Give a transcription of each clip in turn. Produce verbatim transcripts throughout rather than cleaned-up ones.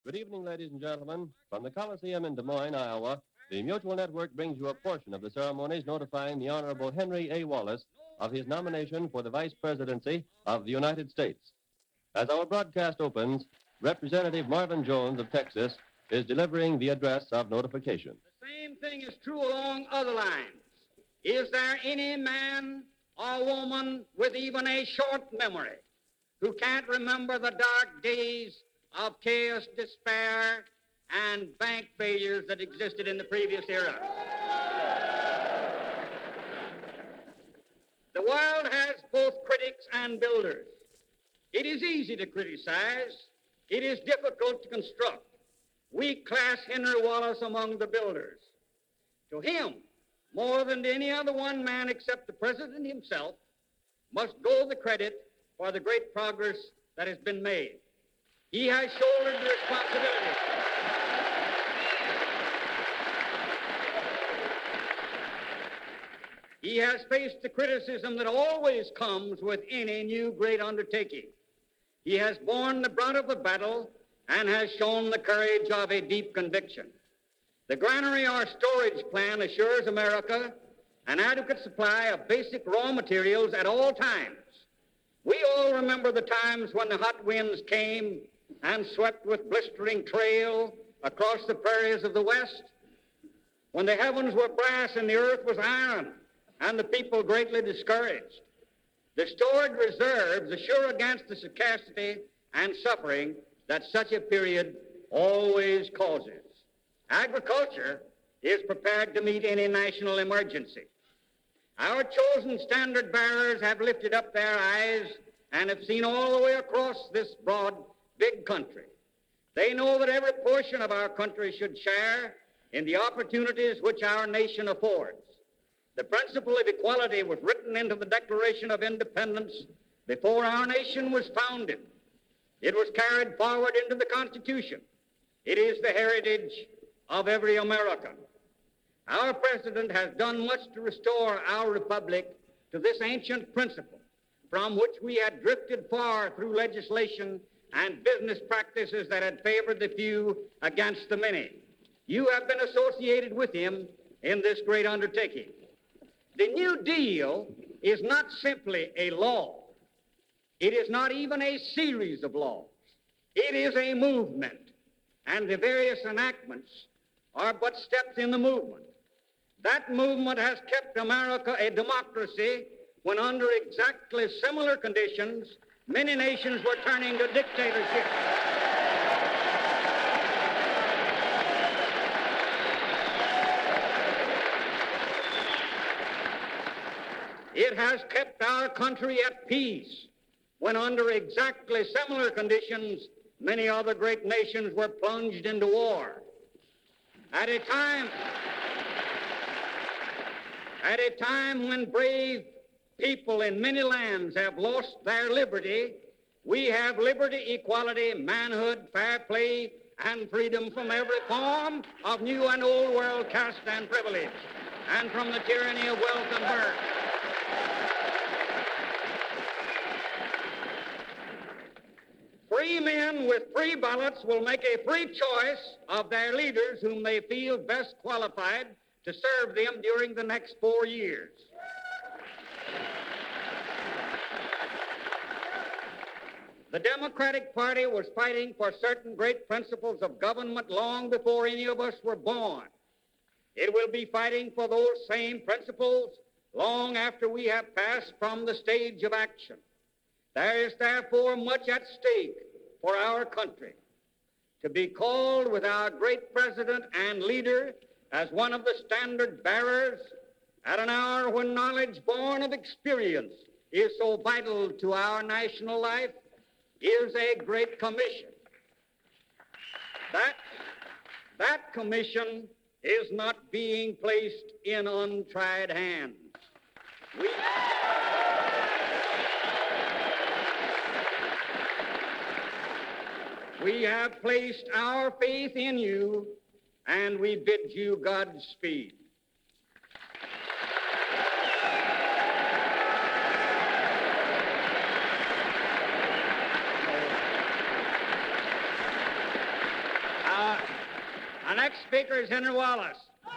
Good evening, ladies and gentlemen. From the Coliseum in Des Moines, Iowa, the Mutual Network brings you a portion of the ceremonies notifying the Honorable Henry A. Wallace of his nomination for the Vice Presidency of the United States. As our broadcast opens, Representative Marvin Jones of Texas is delivering the address of notification. The same thing is true along other lines. Is there any man or woman with even a short memory who can't remember the dark days of chaos, despair, and bank failures that existed in the previous era? The world has both critics and builders. It is easy to criticize. It is difficult to construct. We class Henry Wallace among the builders. To him, more than to any other one man except the president himself, must go the credit for the great progress that has been made. He has shouldered the responsibility. He has faced the criticism that always comes with any new great undertaking. He has borne the brunt of the battle and has shown the courage of a deep conviction. The granary or storage plan assures America an adequate supply of basic raw materials at all times. We all remember the times when the hot winds came and swept with blistering trail across the prairies of the West, when the heavens were brass and the earth was iron, and the people greatly discouraged. The stored reserves assure against the scarcity and suffering that such a period always causes. Agriculture is prepared to meet any national emergency. Our chosen standard bearers have lifted up their eyes and have seen all the way across this broad, big country. They know that every portion of our country should share in the opportunities which our nation affords. The principle of equality was written into the Declaration of Independence before our nation was founded. It was carried forward into the Constitution. It is the heritage of every American. Our president has done much to restore our republic to this ancient principle from which we had drifted far through legislation and business practices that had favored the few against the many. You have been associated with him in this great undertaking. The New Deal is not simply a law. It is not even a series of laws. It is a movement, and the various enactments are but steps in the movement. That movement has kept America a democracy when under exactly similar conditions, many nations were turning to dictatorship. It has kept our country at peace when under exactly similar conditions, many other great nations were plunged into war. At a time, at a time when brave people in many lands have lost their liberty, we have liberty, equality, manhood, fair play, and freedom from every form of new and old world caste and privilege, and from the tyranny of wealth and birth. Free men with free ballots will make a free choice of their leaders whom they feel best qualified to serve them during the next four years. The Democratic Party was fighting for certain great principles of government long before any of us were born. It will be fighting for those same principles long after we have passed from the stage of action. There is therefore much at stake for our country. To be called with our great president and leader as one of the standard bearers at an hour when knowledge born of experience is so vital to our national life is a great commission. That, that commission is not being placed in untried hands. We... We have placed our faith in you, and we bid you Godspeed. Our next speaker is Henry Wallace.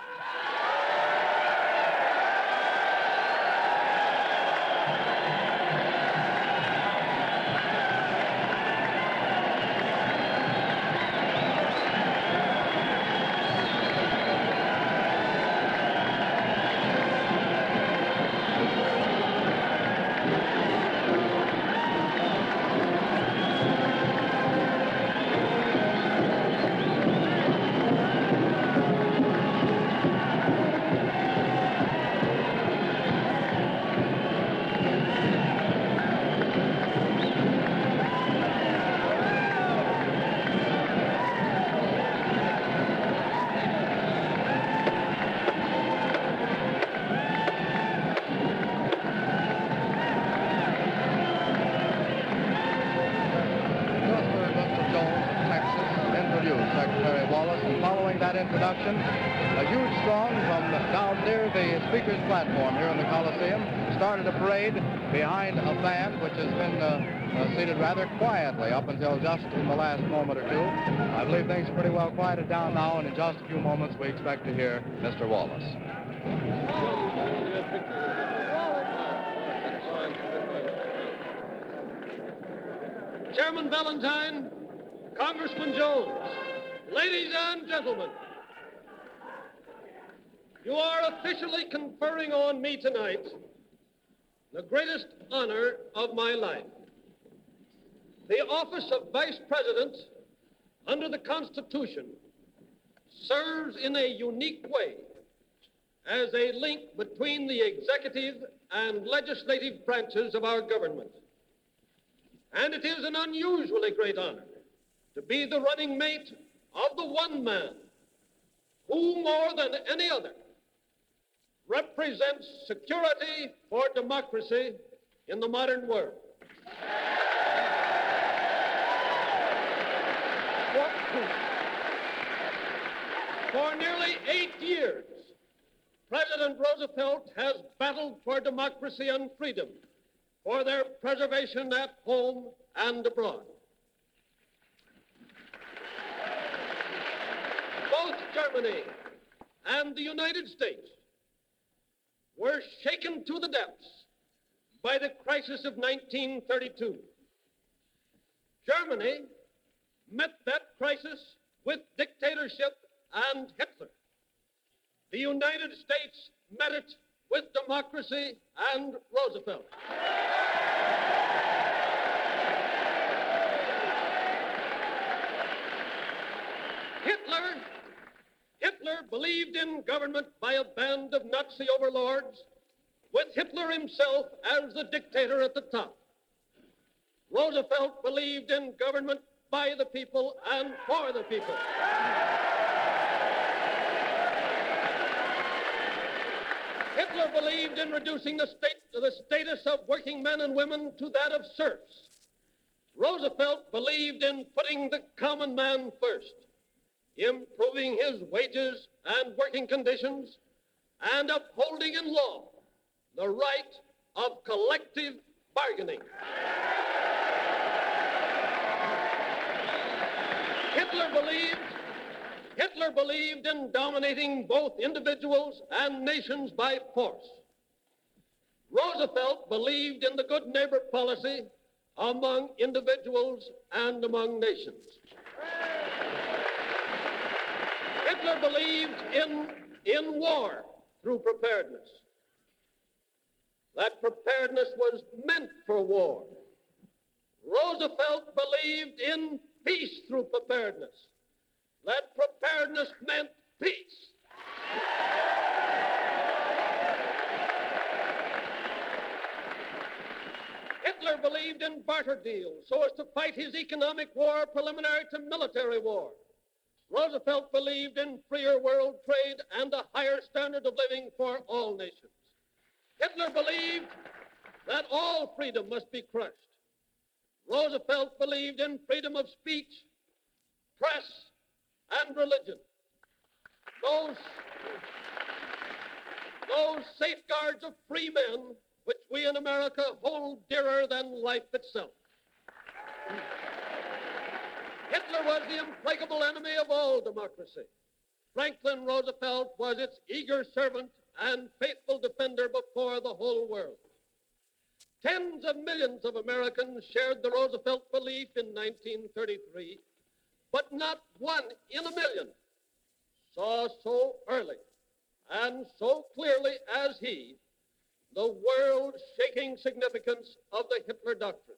Secretary Wallace, and following that introduction, a huge throng from down near the Speaker's platform here in the Coliseum started a parade behind a band which has been uh, uh, seated rather quietly up until just in the last moment or two. I believe things are pretty well quieted down now, and in just a few moments we expect to hear Mister Wallace. Chairman Valentine, Congressman Jones, ladies and gentlemen, you are officially conferring on me tonight the greatest honor of my life. The office of Vice President under the Constitution serves in a unique way as a link between the executive and legislative branches of our government. And it is an unusually great honor to be the running mate of the one man who, more than any other, represents security for democracy in the modern world. For, for nearly eight years, President Roosevelt has battled for democracy and freedom, for their preservation at home and abroad. Both Germany and the United States were shaken to the depths by the crisis of nineteen thirty-two. Germany met that crisis with dictatorship and Hitler. The United States met it with democracy and Roosevelt. Hitler, Hitler believed in government by a band of Nazi overlords, with Hitler himself as the dictator at the top. Roosevelt believed in government by the people and for the people. Hitler believed in reducing the, state, the status of working men and women to that of serfs. Roosevelt believed in putting the common man first, improving his wages and working conditions, and upholding in law the right of collective bargaining. Hitler believed Hitler believed in dominating both individuals and nations by force. Roosevelt believed in the good neighbor policy among individuals and among nations. Hitler believed in, in war through preparedness. That preparedness was meant for war. Roosevelt believed in peace through preparedness. That preparedness meant peace. Hitler believed in barter deals so as to fight his economic war preliminary to military war. Roosevelt believed in freer world trade and a higher standard of living for all nations. Hitler believed that all freedom must be crushed. Roosevelt believed in freedom of speech, press, and religion. Those, those safeguards of free men which we in America hold dearer than life itself. Hitler was the implacable enemy of all democracy. Franklin Roosevelt was its eager servant and faithful defender before the whole world. Tens of millions of Americans shared the Roosevelt belief in nineteen thirty-three, but not one in a million saw so early and so clearly as he the world-shaking significance of the Hitler Doctrine.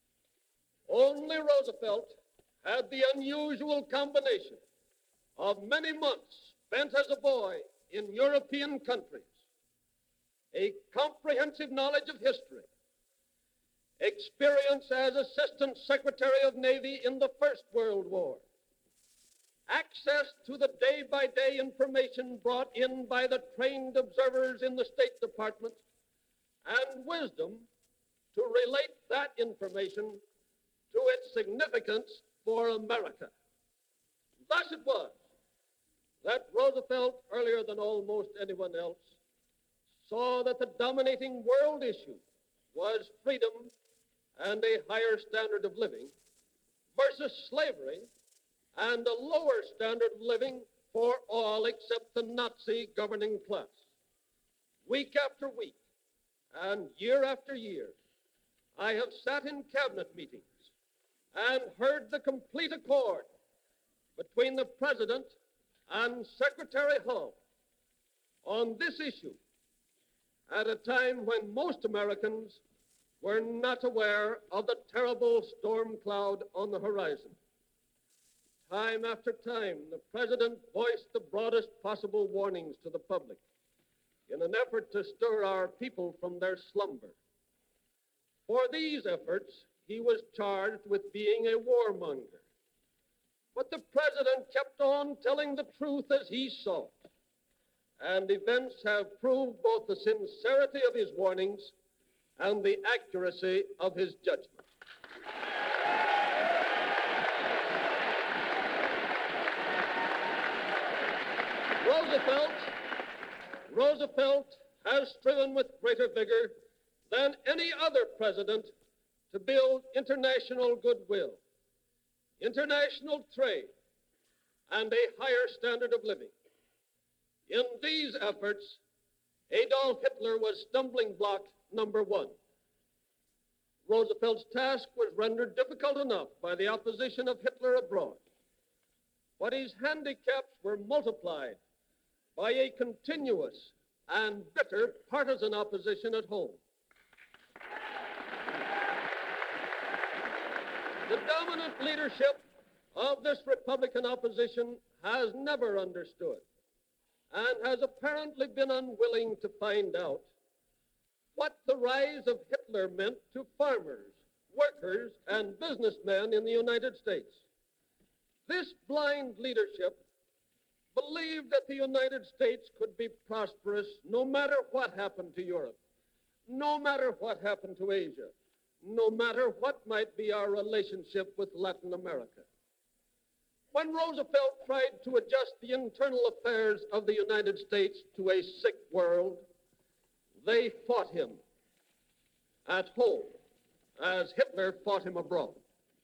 Only Roosevelt had the unusual combination of many months spent as a boy in European countries, a comprehensive knowledge of history, experience as Assistant Secretary of Navy in the First World War, access to the day-by-day information brought in by the trained observers in the State Department, and wisdom to relate that information to its significance for America. Thus it was that Roosevelt, earlier than almost anyone else, saw that the dominating world issue was freedom and a higher standard of living versus slavery and a lower standard of living for all except the Nazi governing class. Week after week and year after year, I have sat in cabinet meetings and heard the complete accord between the President and Secretary Hull on this issue at a time when most Americans were not aware of the terrible storm cloud on the horizon. Time after time, the President voiced the broadest possible warnings to the public in an effort to stir our people from their slumber. For these efforts, he was charged with being a warmonger. But the President kept on telling the truth as he saw it, and events have proved both the sincerity of his warnings and the accuracy of his judgment. Roosevelt, Roosevelt has striven with greater vigor than any other president to build international goodwill, international trade, and a higher standard of living. In these efforts, Adolf Hitler was stumbling block number one. Roosevelt's task was rendered difficult enough by the opposition of Hitler abroad, but his handicaps were multiplied by a continuous and bitter partisan opposition at home. The dominant leadership of this Republican opposition has never understood and has apparently been unwilling to find out what the rise of Hitler meant to farmers, workers, and businessmen in the United States. This blind leadership believed that the United States could be prosperous no matter what happened to Europe, no matter what happened to Asia, no matter what might be our relationship with Latin America. When Roosevelt tried to adjust the internal affairs of the United States to a sick world, they fought him at home as Hitler fought him abroad.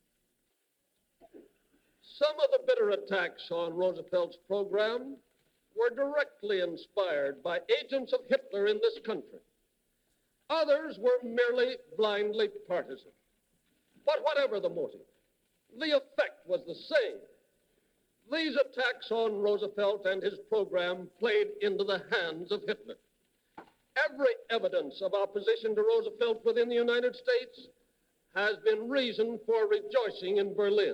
Some of the bitter attacks on Roosevelt's program were directly inspired by agents of Hitler in this country. Others were merely blindly partisan. But whatever the motive, the effect was the same. These attacks on Roosevelt and his program played into the hands of Hitler. Every evidence of opposition to Roosevelt within the United States has been reason for rejoicing in Berlin.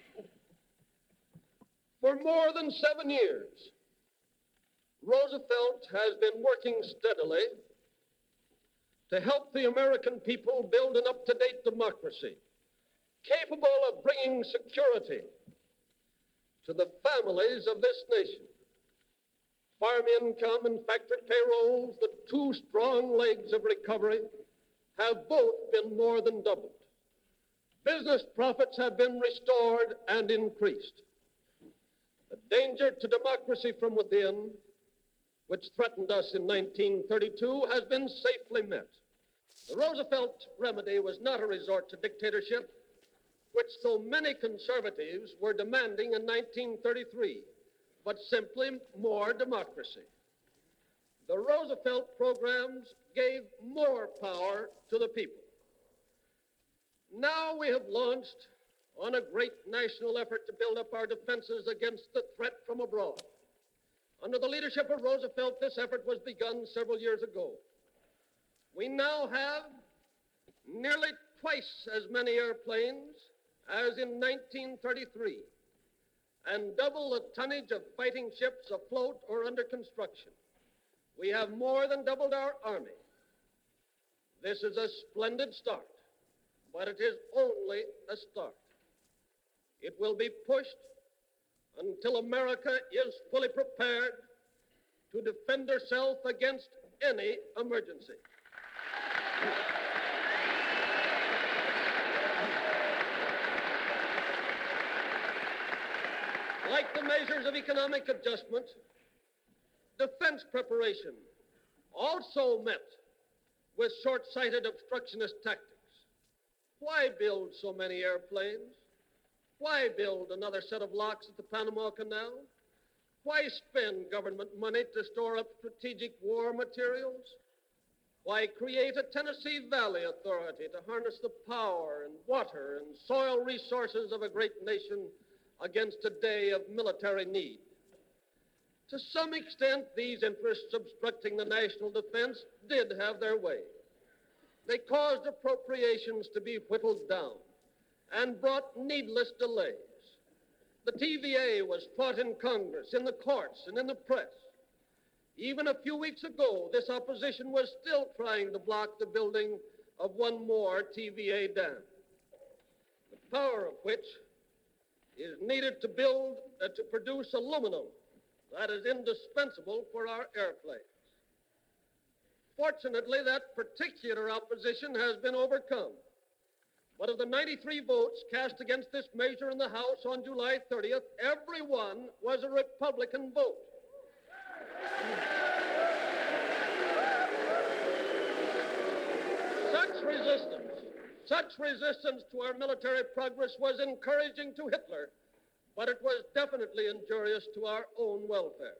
For more than seven years, Roosevelt has been working steadily to help the American people build an up-to-date democracy capable of bringing security to the families of this nation. Farm income and factory payrolls, the two strong legs of recovery, have both been more than doubled. Business profits have been restored and increased. The danger to democracy from within, which threatened us in nineteen thirty-two, has been safely met. The Roosevelt remedy was not a resort to dictatorship, which so many conservatives were demanding in nineteen thirty-three, but simply more democracy. The Roosevelt programs gave more power to the people. Now we have launched on a great national effort to build up our defenses against the threat from abroad. Under the leadership of Roosevelt, this effort was begun several years ago. We now have nearly twice as many airplanes as in nineteen thirty-three, and double the tonnage of fighting ships afloat or under construction. We have more than doubled our Army. This is a splendid start, but it is only a start. It will be pushed until America is fully prepared to defend herself against any emergency. Like the measures of economic adjustment, defense preparation also met with short-sighted obstructionist tactics. Why build so many airplanes? Why build another set of locks at the Panama Canal? Why spend government money to store up strategic war materials? Why create a Tennessee Valley Authority to harness the power and water and soil resources of a great nation against a day of military need? To some extent, these interests obstructing the national defense did have their way. They caused appropriations to be whittled down and brought needless delays. The T V A was fought in Congress, in the courts, and in the press. Even a few weeks ago, this opposition was still trying to block the building of one more T V A dam, the power of which is needed to build, uh, to produce aluminum that is indispensable for our airplanes. Fortunately, that particular opposition has been overcome. But of the ninety-three votes cast against this measure in the House on July thirtieth, every one was a Republican vote. Such resistance, such resistance to our military progress was encouraging to Hitler, but it was definitely injurious to our own welfare.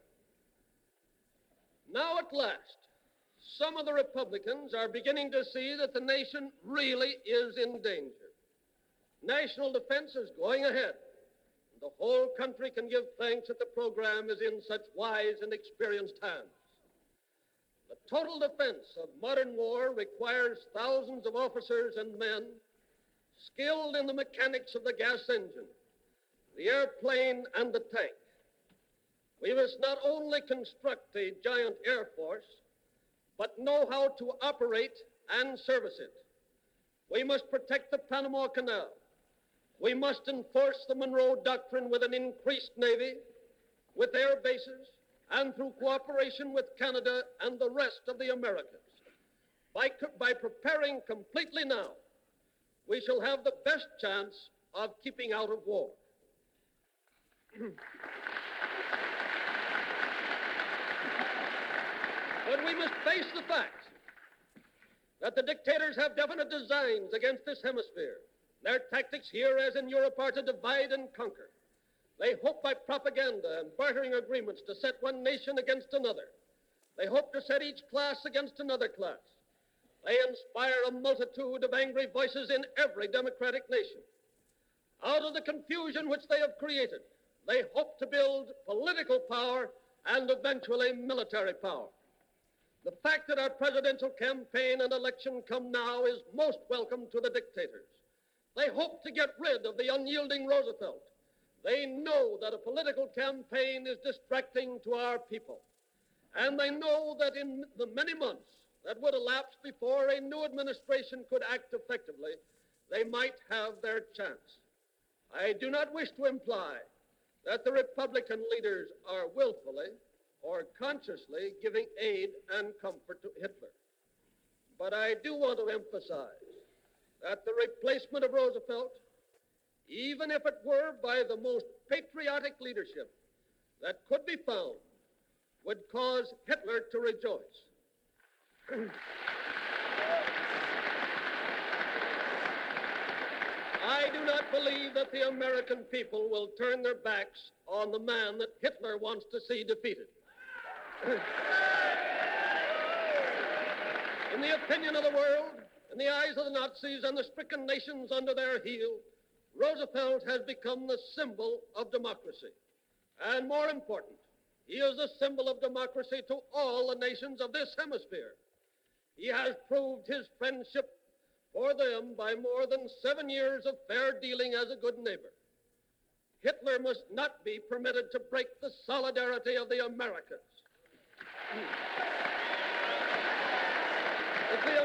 Now at last, some of the Republicans are beginning to see that the nation really is in danger. National defense is going ahead. The whole country can give thanks that the program is in such wise and experienced hands. The total defense of modern war requires thousands of officers and men skilled in the mechanics of the gas engine, the airplane, and the tank. We must not only construct a giant air force, but know how to operate and service it. We must protect the Panama Canal. We must enforce the Monroe Doctrine with an increased Navy, with air bases, and through cooperation with Canada and the rest of the Americas. By, by preparing completely now, we shall have the best chance of keeping out of war. But we must face the fact that the dictators have definite designs against this hemisphere. Their tactics here, as in Europe, are to divide and conquer. They hope by propaganda and bartering agreements to set one nation against another. They hope to set each class against another class. They inspire a multitude of angry voices in every democratic nation. Out of the confusion which they have created, they hope to build political power and eventually military power. The fact that our presidential campaign and election come now is most welcome to the dictators. They hope to get rid of the unyielding Roosevelt. They know that a political campaign is distracting to our people. And they know that in the many months that would elapse before a new administration could act effectively, they might have their chance. I do not wish to imply that the Republican leaders are willfully or consciously giving aid and comfort to Hitler. But I do want to emphasize that the replacement of Roosevelt, even if it were by the most patriotic leadership that could be found, would cause Hitler to rejoice. I do not believe that the American people will turn their backs on the man that Hitler wants to see defeated. In the opinion of the world, in the eyes of the Nazis and the stricken nations under their heel, Roosevelt has become the symbol of democracy. And more important, he is a symbol of democracy to all the nations of this hemisphere. He has proved his friendship for them by more than seven years of fair dealing as a good neighbor. Hitler must not be permitted to break the solidarity of the Americans. If the,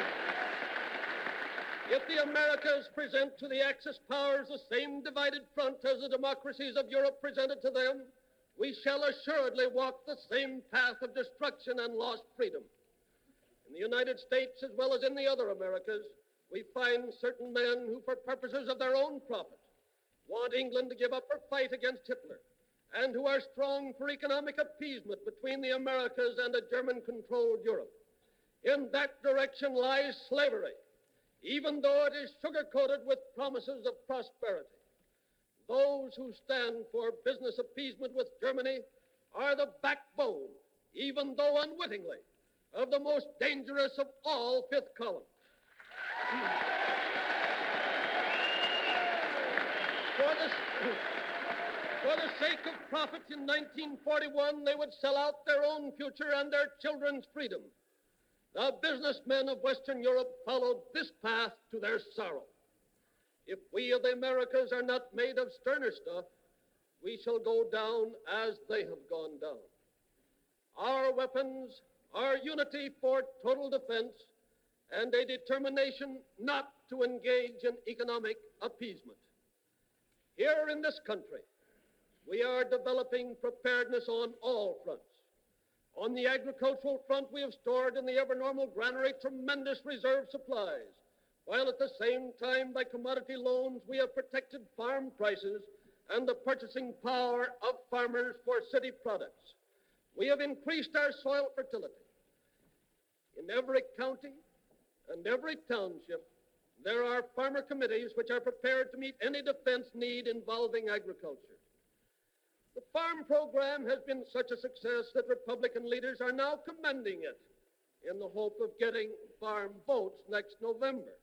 if the Americas present to the Axis powers the same divided front as the democracies of Europe presented to them, we shall assuredly walk the same path of destruction and lost freedom. In the United States, as well as in the other Americas, we find certain men who, for purposes of their own profit, want England to give up her fight against Hitler, and who are strong for economic appeasement between the Americas and a German-controlled Europe. In that direction lies slavery, even though it is sugar-coated with promises of prosperity. Those who stand for business appeasement with Germany are the backbone, even though unwittingly, of the most dangerous of all fifth column. For the, for the sake of profit in nineteen forty-one, they would sell out their own future and their children's freedom. The businessmen of Western Europe followed this path to their sorrow. If we of the Americas are not made of sterner stuff, we shall go down as they have gone down. Our weapons are unity for total defense and a determination not to engage in economic appeasement. Here in this country, we are developing preparedness on all fronts. On the agricultural front, we have stored in the ever-normal granary tremendous reserve supplies, while at the same time, by commodity loans, we have protected farm prices and the purchasing power of farmers for city products. We have increased our soil fertility. In every county and every township, there are farmer committees which are prepared to meet any defense need involving agriculture. The farm program has been such a success that Republican leaders are now commending it in the hope of getting farm votes next November.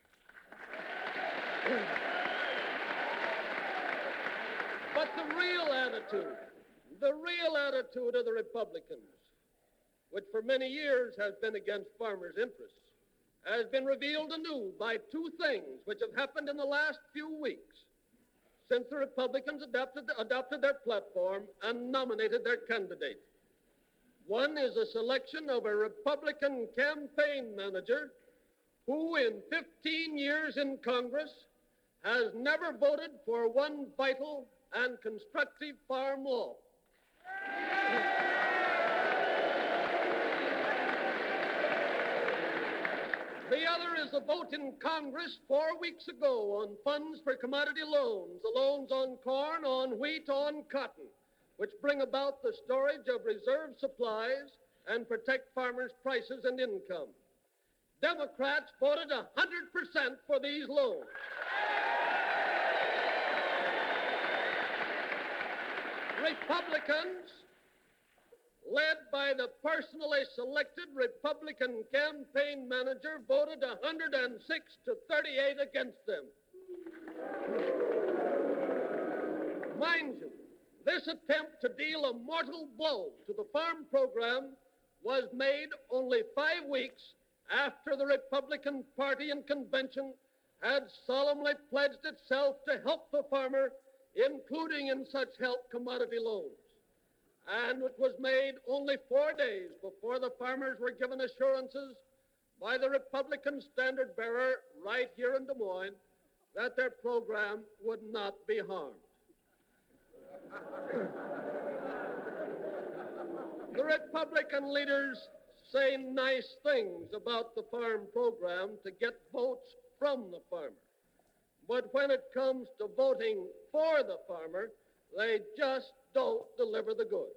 But the real attitude, the real attitude of the Republicans, which for many years has been against farmers' interests, has been revealed anew by two things which have happened in the last few weeks since the Republicans adopted, adopted their platform and nominated their candidate. One is the selection of a Republican campaign manager who in fifteen years in Congress has never voted for one vital and constructive farm law. The other is the vote in Congress four weeks ago on funds for commodity loans, the loans on corn, on wheat, on cotton, which bring about the storage of reserve supplies and protect farmers' prices and income. Democrats voted one hundred percent for these loans. Republicans, led by the personally selected Republican campaign manager, voted one hundred six to thirty-eight against them. Mind you, this attempt to deal a mortal blow to the farm program was made only five weeks after the Republican Party and convention had solemnly pledged itself to help the farmer, including in such help commodity loans. And it was made only four days before the farmers were given assurances by the Republican standard bearer right here in Des Moines that their program would not be harmed. The Republican leaders say nice things about the farm program to get votes from the farmer. But when it comes to voting for the farmer, they just don't deliver the goods.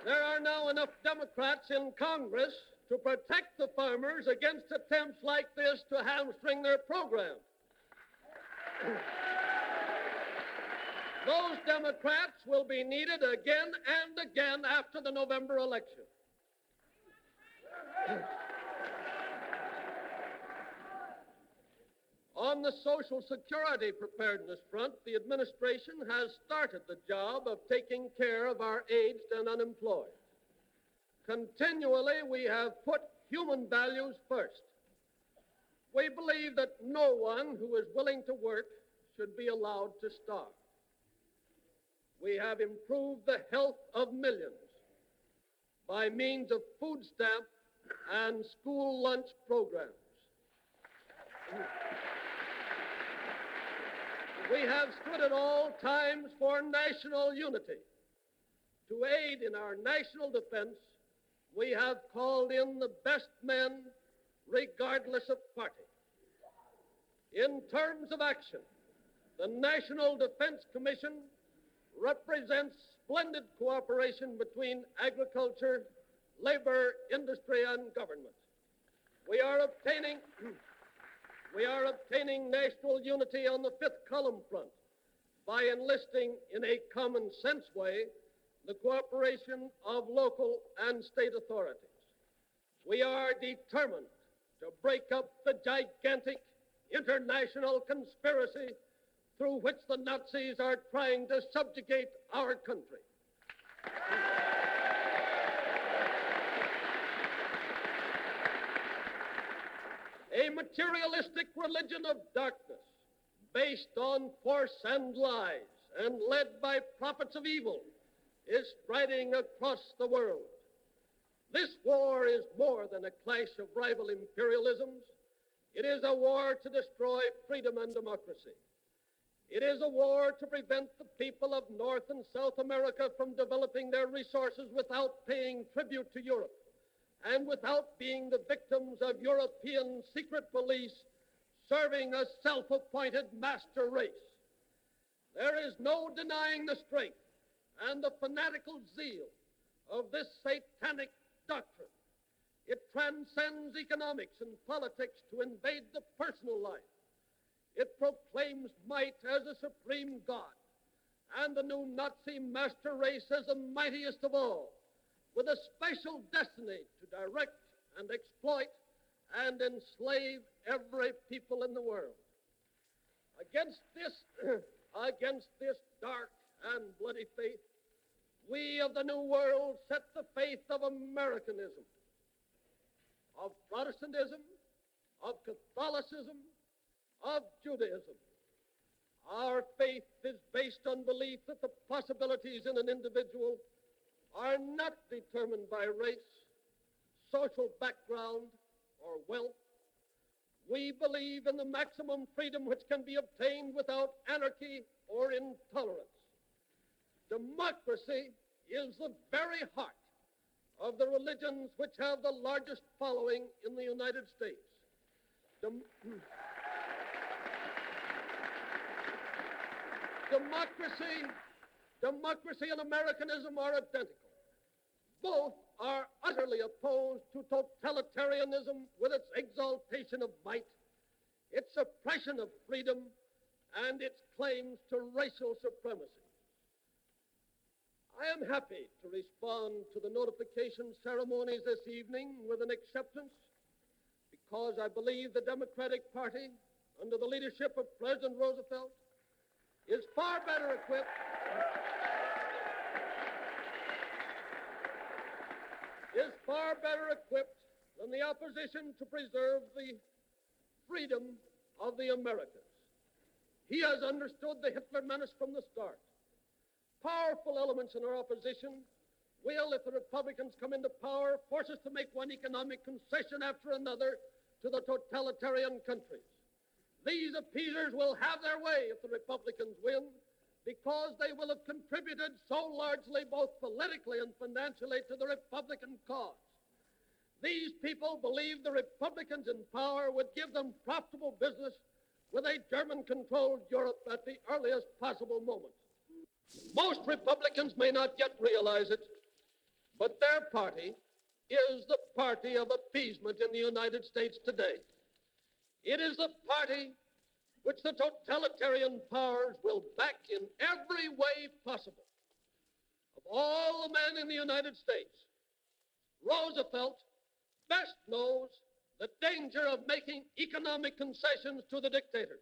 There are now enough Democrats in Congress to protect the farmers against attempts like this to hamstring their program. Those Democrats will be needed again and again after the November election. On the Social Security preparedness front, the administration has started the job of taking care of our aged and unemployed. Continually, we have put human values first. We believe that no one who is willing to work should be allowed to starve. We have improved the health of millions by means of food stamp and school lunch programs. We have stood at all times for national unity. To aid in our national defense, we have called in the best men regardless of party. In terms of action, the National Defense Commission represents splendid cooperation between agriculture, labor, industry, and government. We are obtaining, we are obtaining national unity on the fifth column front by enlisting in a common sense way the cooperation of local and state authorities. We are determined to break up the gigantic international conspiracy through which the Nazis are trying to subjugate our country. A materialistic religion of darkness, based on force and lies, and led by prophets of evil, is spreading across the world. This war is more than a clash of rival imperialisms. It is a war to destroy freedom and democracy. It is a war to prevent the people of North and South America from developing their resources without paying tribute to Europe and without being the victims of European secret police serving a self-appointed master race. There is no denying the strength and the fanatical zeal of this satanic doctrine. It transcends economics and politics to invade the personal life. It proclaims might as a supreme God and the new Nazi master race as the mightiest of all, with a special destiny to direct and exploit and enslave every people in the world. Against this, against this dark and bloody faith, we of the New World set the faith of Americanism, of Protestantism, of Catholicism, of Judaism. Our faith is based on belief that the possibilities in an individual are not determined by race, social background, or wealth. We believe in the maximum freedom which can be obtained without anarchy or intolerance. Democracy is the very heart of the religions which have the largest following in the United States. Dem- democracy, democracy and Americanism are identical. Both are utterly opposed to totalitarianism with its exaltation of might, its suppression of freedom, and its claims to racial supremacy. I am happy to respond to the notification ceremonies this evening with an acceptance because I believe the Democratic Party, under the leadership of President Roosevelt, is far better equipped is far better equipped than the opposition to preserve the freedom of the Americas. He has understood the Hitler menace from the start. Powerful elements in our opposition will, if the Republicans come into power, force us to make one economic concession after another to the totalitarian countries. These appeasers will have their way if the Republicans win, because they will have contributed so largely, both politically and financially, to the Republican cause. These people believe the Republicans in power would give them profitable business with a German-controlled Europe at the earliest possible moment. Most Republicans may not yet realize it, But their party is the party of appeasement in the United States today. It is the party which the totalitarian powers will back in every way possible. Of all the men in the United States, Roosevelt best knows the danger of making economic concessions to the dictators.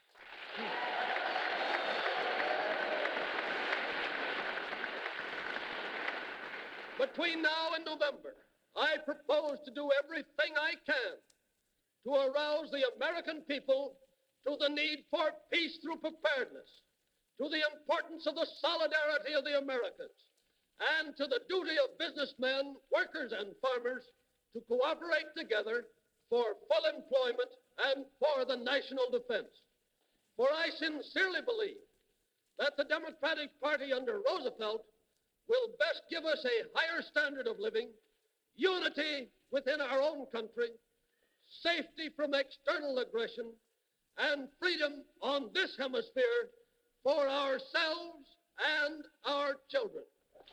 Between now and November, I propose to do everything I can to arouse the American people to the need for peace through preparedness, to the importance of the solidarity of the Americans, and to the duty of businessmen, workers, and farmers to cooperate together for full employment and for the national defense. For I sincerely believe that the Democratic Party under Roosevelt will best give us a higher standard of living, unity within our own country, safety from external aggression, and freedom on this hemisphere for ourselves and our children.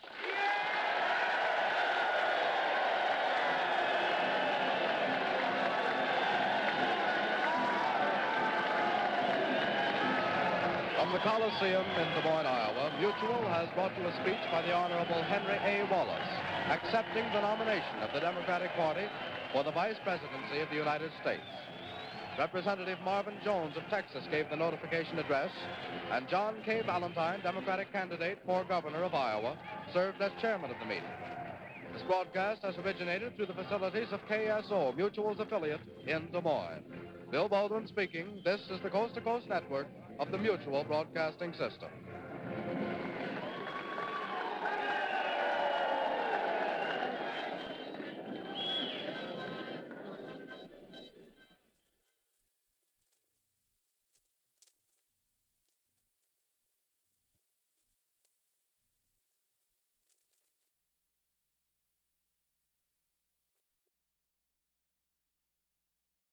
From the Coliseum in Des Moines, Iowa, Mutual has brought you a speech by the Honorable Henry A. Wallace, accepting the nomination of the Democratic Party for the Vice Presidency of the United States. Representative Marvin Jones of Texas gave the notification address, and John K. Valentine, Democratic candidate for governor of Iowa, served as chairman of the meeting. This broadcast has originated through the facilities of K S O, Mutual's affiliate in Des Moines. Bill Baldwin speaking. This is the Coast to Coast Network of the Mutual Broadcasting System.